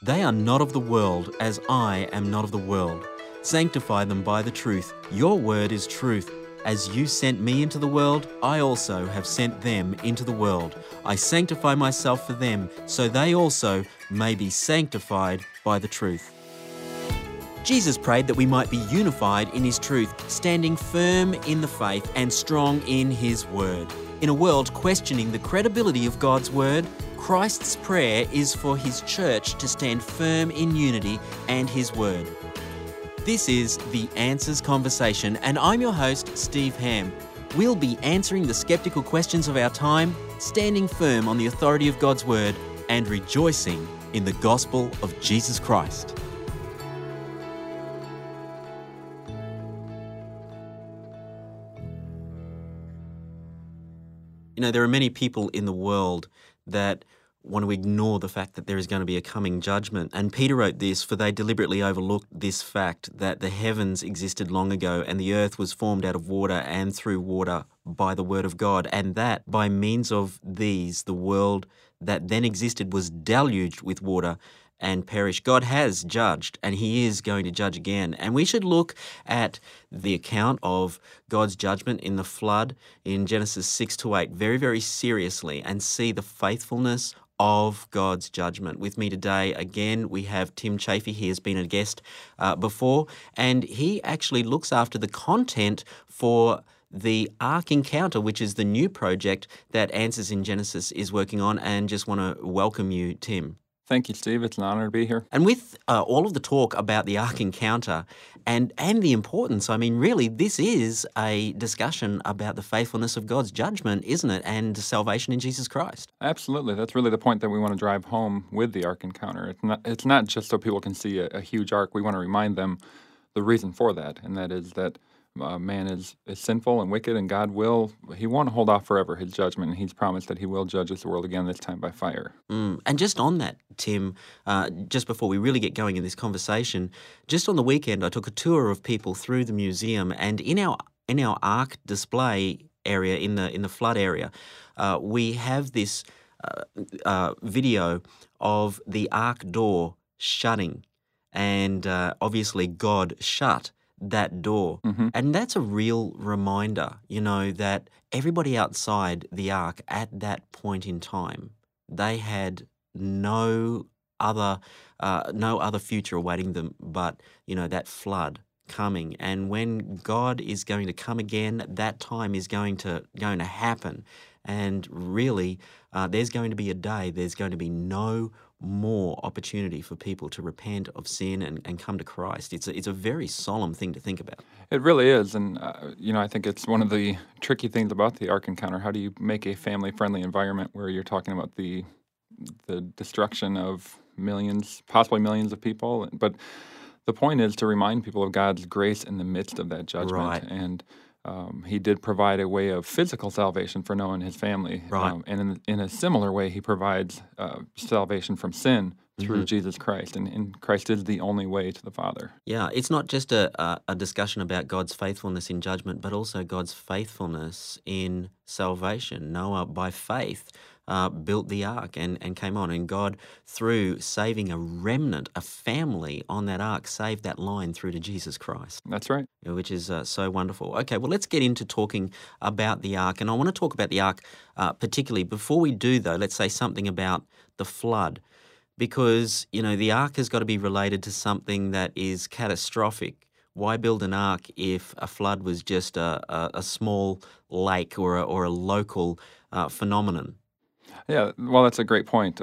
They are not of the world, as I am not of the world. Sanctify them by the truth. Your word is truth. As you sent me into the world, I also have sent them into the world. I sanctify myself for them, so they also may be sanctified by the truth. Jesus prayed that we might be unified in his truth, standing firm in the faith and strong in his word. In a world questioning the credibility of God's word, Christ's prayer is for his church to stand firm in unity and his word. This is The Answers Conversation, and I'm your host, Steve Ham. We'll be answering the skeptical questions of our time, standing firm on the authority of God's word, and rejoicing in the gospel of Jesus Christ. You know, there are many people in the world that want to ignore the fact that there is going to be a coming judgment. And Peter wrote this, for they deliberately overlooked this fact that the heavens existed long ago and the earth was formed out of water and through water by the word of God, and that by means of these the world that then existed was deluged with water and perished. God has judged, and he is going to judge again. And we should look at the account of God's judgment in the flood in Genesis 6-8 very, very seriously and see the faithfulness of God's judgment. With me today, again, we have Tim Chaffey. He has been a guest before, and he actually looks after the content for the Ark Encounter, which is the new project that Answers in Genesis is working on, and just want to welcome you, Tim. Thank you, Steve. It's an honor to be here. And with all of the talk about the Ark Encounter and the importance, I mean, really, this is a discussion about the faithfulness of God's judgment, isn't it, and salvation in Jesus Christ. Absolutely. That's really the point that we want to drive home with the Ark Encounter. It's not just so people can see a huge ark. We want to remind them the reason for that, and that is that man is sinful and wicked, and he won't hold off forever his judgment, and he's promised that he will judge this world again, this time by fire. And just on that, Tim, just before we really get going in this conversation, just on the weekend I took a tour of people through the museum, and in our Ark display area, in the flood area, we have this video of the Ark door shutting, and obviously God shut that door. Mm-hmm. And that's a real reminder, that everybody outside the ark at that point in time, they had no other future awaiting them but, that flood coming. And when God is going to come again, that time is going to happen. And really, there's going to be a day, there's going to be no more opportunity for people to repent of sin and come to Christ. It's a very solemn thing to think about. It really is, and I think it's one of the tricky things about the Ark Encounter. How do you make a family-friendly environment where you're talking about the destruction of millions, possibly millions of people? But the point is to remind people of God's grace in the midst of that judgment. Right. And he did provide a way of physical salvation for Noah and his family. Right. And in a similar way, he provides salvation from sin through Mm-hmm. Jesus Christ. And Christ is the only way to the Father. Yeah, it's not just a discussion about God's faithfulness in judgment, but also God's faithfulness in salvation. Noah, by faith, built the ark and came on. And God, through saving a remnant, a family on that ark, saved that line through to Jesus Christ. That's right. Which is so wonderful. Okay, well, let's get into talking about the ark. And I want to talk about the ark particularly. Before we do, though, let's say something about the flood. Because, the ark has got to be related to something that is catastrophic. Why build an ark if a flood was just a small lake or a local phenomenon? Yeah, well, that's a great point.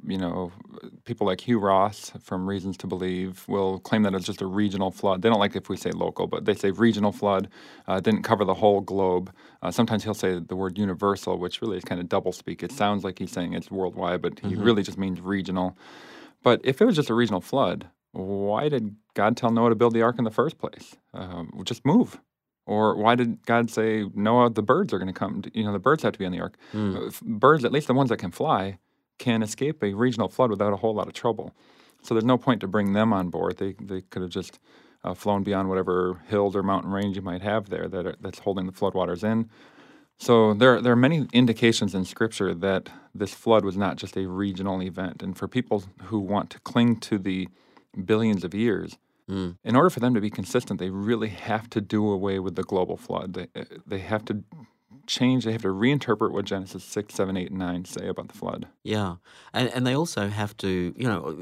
People like Hugh Ross from Reasons to Believe will claim that it's just a regional flood. They don't like if we say local, but they say regional flood. Didn't cover the whole globe. Sometimes he'll say the word universal, which really is kind of doublespeak. It sounds like he's saying it's worldwide, but he really just means regional. But if it was just a regional flood, why did God tell Noah to build the ark in the first place? Just move. Or why did God say, Noah, the birds are going to come? The birds have to be on the ark. Birds, at least the ones that can fly, can escape a regional flood without a whole lot of trouble. So there's no point to bring them on board. They could have just flown beyond whatever hills or mountain range you might have there that's holding the floodwaters in. So there are many indications in Scripture that this flood was not just a regional event. And for people who want to cling to the billions of years, Mm. in order for them to be consistent, they really have to do away with the global flood. They have to change, they have to reinterpret what Genesis 6, 7, 8, and 9 say about the flood. Yeah, and they also have to,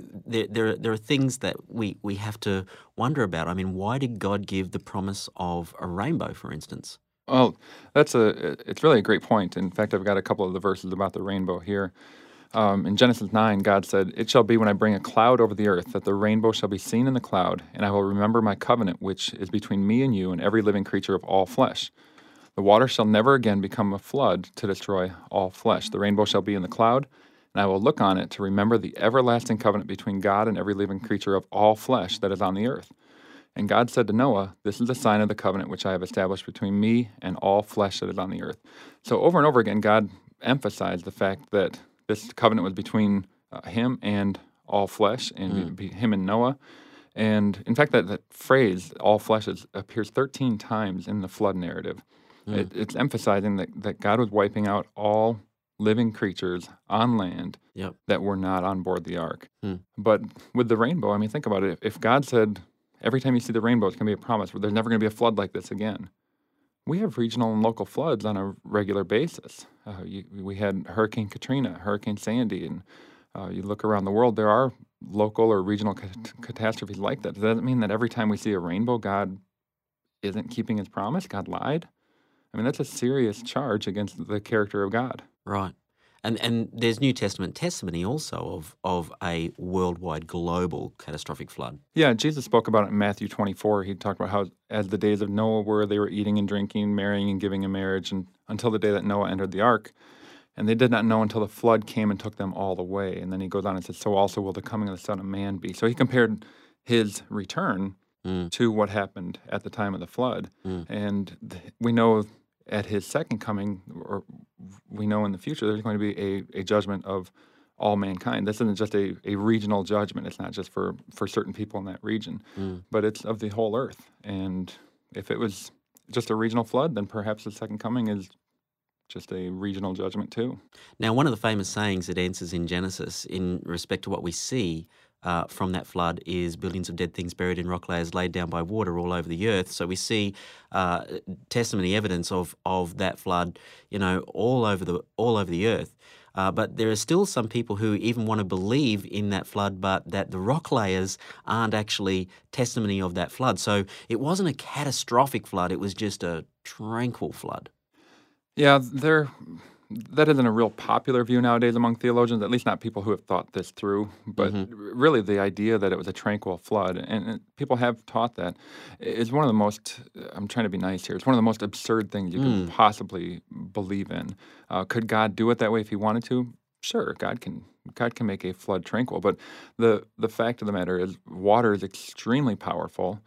there are things that we have to wonder about. I mean, why did God give the promise of a rainbow, for instance? Well, it's really a great point. In fact, I've got a couple of the verses about the rainbow here. In Genesis 9, God said, "It shall be when I bring a cloud over the earth that the rainbow shall be seen in the cloud, and I will remember my covenant, which is between me and you and every living creature of all flesh. The water shall never again become a flood to destroy all flesh. The rainbow shall be in the cloud, and I will look on it to remember the everlasting covenant between God and every living creature of all flesh that is on the earth." And God said to Noah, "This is the sign of the covenant which I have established between me and all flesh that is on the earth." So over and over again, God emphasized the fact that this covenant was between him and all flesh, and him and Noah. And in fact, that phrase, all flesh, appears 13 times in the flood narrative. It's emphasizing that God was wiping out all living creatures on land Yep. that were not on board the ark. Mm. But with the rainbow, I mean, think about it. If God said, every time you see the rainbow, it's going to be a promise, there's never going to be a flood like this again. We have regional and local floods on a regular basis. We had Hurricane Katrina, Hurricane Sandy, and you look around the world, there are local or regional catastrophes like that. Does that mean that every time we see a rainbow, God isn't keeping his promise? God lied? I mean, that's a serious charge against the character of God. Right. And there's New Testament testimony also of a worldwide global catastrophic flood. Yeah, Jesus spoke about it in Matthew 24. He talked about how, as the days of Noah were, they were eating and drinking, marrying and giving in marriage, and until the day that Noah entered the ark. And they did not know until the flood came and took them all away. And then he goes on and says, "So also will the coming of the Son of Man be." So he compared his return to what happened at the time of the flood. And we know at his second coming, or we know in the future, there's going to be a judgment of all mankind. This isn't just a regional judgment. It's not just for certain people in that region, but it's of the whole earth. And if it was just a regional flood, then perhaps the second coming is just a regional judgment too. Now, one of the famous sayings that answers in Genesis in respect to what we see from that flood is billions of dead things buried in rock layers laid down by water all over the earth. So we see testimony, evidence of that flood, all over the earth. But there are still some people who even want to believe in that flood, but that the rock layers aren't actually testimony of that flood. So it wasn't a catastrophic flood; it was just a tranquil flood. Yeah, that isn't a real popular view nowadays among theologians, at least not people who have thought this through. But really, the idea that it was a tranquil flood, and people have taught that, is one of the most, I'm trying to be nice here, it's one of the most absurd things you can possibly believe in. Could God do it that way if he wanted to? Sure, God can make a flood tranquil. But the fact of the matter is, water is extremely powerful.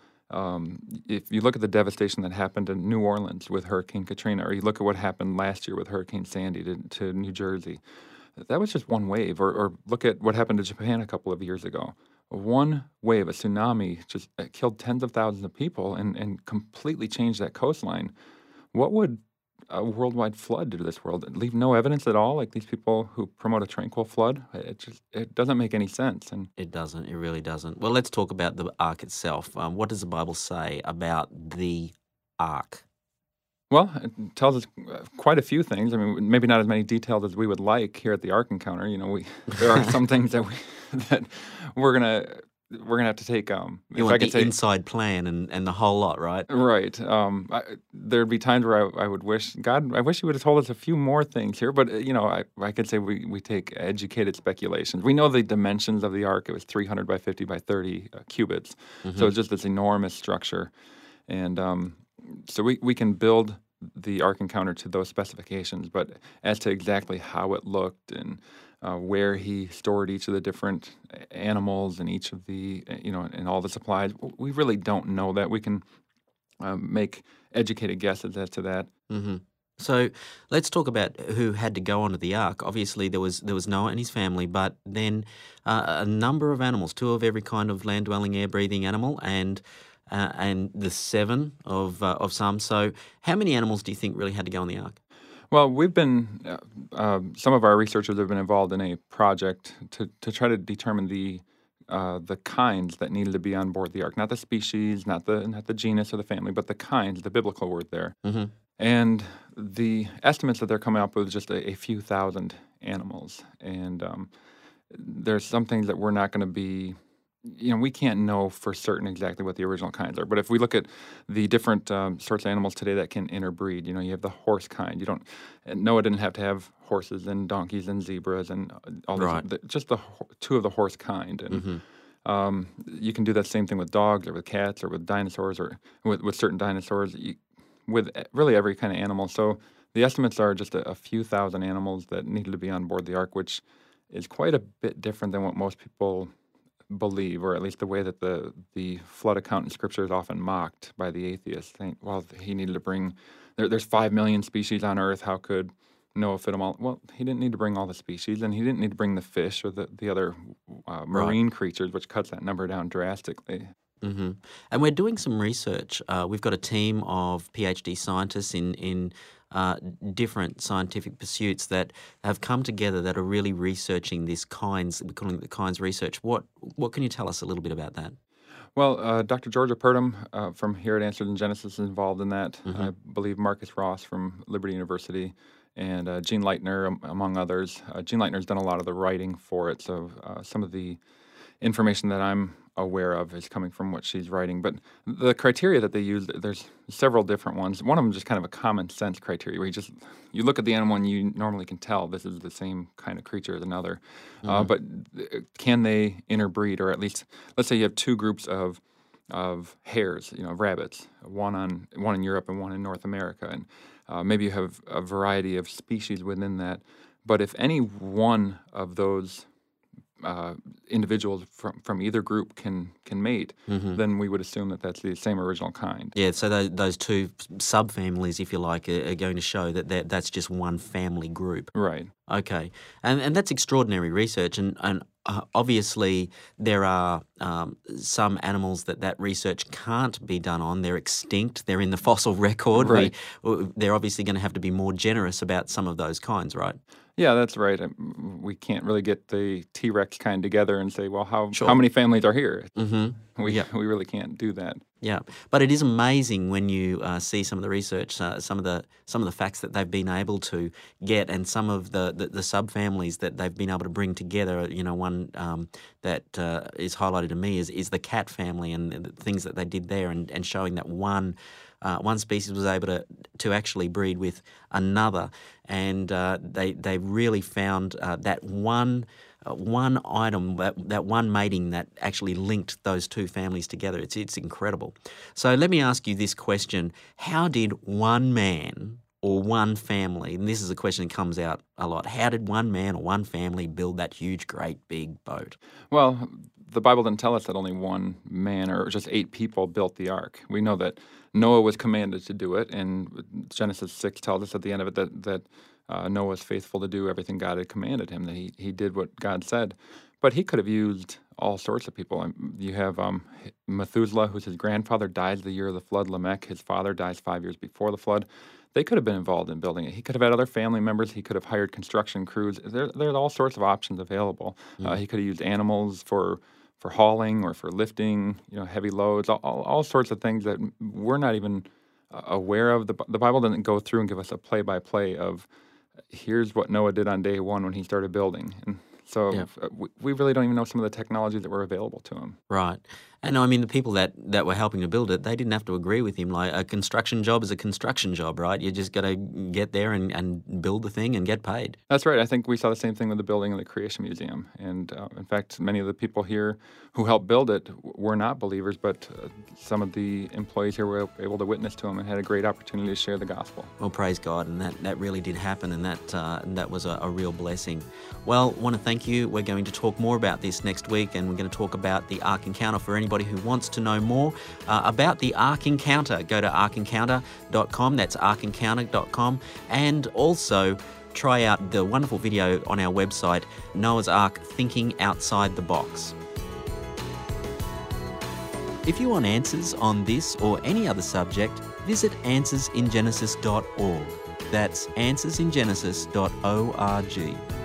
If you look at the devastation that happened in New Orleans with Hurricane Katrina, or you look at what happened last year with Hurricane Sandy to New Jersey, that was just one wave. Or look at what happened to Japan a couple of years ago. One wave, a tsunami, just killed tens of thousands of people and completely changed that coastline. What would a worldwide flood do to this world? Leave no evidence at all, like these people who promote a tranquil flood? It doesn't make any sense. And It doesn't. It really doesn't. Well, let's talk about the ark itself. What does the Bible say about the ark? well, it tells us quite a few things. I mean, maybe not as many details as we would like here at the Ark Encounter. There are some things that we're gonna have to take. You If I want could the say, inside plan and the whole lot, right? right. There'd be times where I would wish, God, I wish you would have told us a few more things here. But I could say we take educated speculations. We know the dimensions of the ark. It was 300 by 50 by 30 cubits. So it's just this enormous structure, and so we can build the Ark Encounter to those specifications. But as to exactly how it looked and where he stored each of the different animals and each of the, and all the supplies, we really don't know that. We can make educated guesses as to that. Mm-hmm. So let's talk about who had to go onto the ark. Obviously, there was Noah and his family, but then a number of animals, 2 of every kind of land-dwelling, air-breathing animal, and the 7 of some. So how many animals do you think really had to go on the ark? Well, we've been, some of our researchers have been involved in a project to try to determine the kinds that needed to be on board the ark, not the species, not the genus or the family, but the kinds, the biblical word there. Hmm. And the estimates that they're coming up with is just a few thousand animals. And there's some things that we're not going to be, we can't know for certain exactly what the original kinds are. But if we look at the different sorts of animals today that can interbreed, you have the horse kind. Noah didn't have to have horses and donkeys and zebras and all these, Right. just two of the horse kind. And you can do that same thing with dogs or with cats or with dinosaurs or with certain dinosaurs, with really every kind of animal. So the estimates are just a few thousand animals that needed to be on board the ark, which is quite a bit different than what most people believe, or at least the way that the flood account in Scripture is often mocked by the atheists. Think, well, he needed to bring, there's 5 million species on Earth. How could Noah fit them all? Well, he didn't need to bring all the species, and he didn't need to bring the fish or the other marine creatures, which cuts that number down drastically. Hmm. And we're doing some research. We've got a team of PhD scientists in different scientific pursuits that have come together that are really researching this kinds. We're calling it the kinds research. What can you tell us a little bit about that? Well, Dr. Georgia Purdom from here at Answers in Genesis is involved in that. I believe Marcus Ross from Liberty University and Gene Leitner, among others. Gene Leitner's done a lot of the writing for it, so some of the information that I'm aware of is coming from what she's writing. But the criteria that they use, there's several different ones. One of them is just kind of a common sense criteria where you look at the animal and you normally can tell this is the same kind of creature as another. But can they interbreed, or at least, let's say you have two groups of hares, rabbits, one in Europe and one in North America, and maybe you have a variety of species within that. But if any one of those individuals from either group can mate, then we would assume that that's the same original kind. Yeah, so those two subfamilies, if you like, are going to show that that's just one family group. Right. Okay, and that's extraordinary research, and obviously there are some animals that research can't be done on. They're extinct. They're in the fossil record. Right. They're obviously going to have to be more generous about some of those kinds, right? Yeah, that's right. We can't really get the T-Rex kind together and say, well, how Sure. many families are here? Mm-hmm. We Yeah. we really can't do that. Yeah, but it is amazing when you see some of the research, some of the facts that they've been able to get, and some of the subfamilies that they've been able to bring together. One that is highlighted to me is the cat family, and the things that they did there, and showing that one species was able to actually breed with another, and they really found that one item, that one mating that actually linked those two families together. It's incredible. So let me ask you this question: how did one man or one family, and this is a question that comes out a lot, how did one man or one family build that huge, great, big boat? Well, the Bible didn't tell us that only one man or just 8 people built the ark. We know that Noah was commanded to do it, and Genesis 6 tells us at the end of it that Noah was faithful to do everything God had commanded him, that he did what God said. But he could have used all sorts of people. You have Methuselah, who's his grandfather, dies the year of the flood. Lamech, his father, dies 5 years before the flood. They could have been involved in building it. He could have had other family members. He could have hired construction crews. There's all sorts of options available. He could have used animals for hauling or for lifting, heavy loads, all sorts of things that we're not even aware of. The Bible doesn't go through and give us a play-by-play of here's what Noah did on day one when he started building. And so Yeah. we really don't even know some of the technologies that were available to him. Right. And I mean, the people that were helping to build it, they didn't have to agree with him. Like, a construction job is a construction job, right? You just got to get there and build the thing and get paid. That's right. I think we saw the same thing with the building of the Creation Museum. And in fact, many of the people here who helped build it were not believers, but some of the employees here were able to witness to them and had a great opportunity to share the gospel. Well, praise God, and that really did happen, and that was a real blessing. Well, I want to thank you. We're going to talk more about this next week, and we're going to talk about the Ark Encounter. For anybody who wants to know more about the Ark Encounter, go to arkencounter.com. That's arkencounter.com, and also try out the wonderful video on our website, Noah's Ark Thinking Outside the Box. If you want answers on this or any other subject, visit answersingenesis.org. That's answersingenesis.org.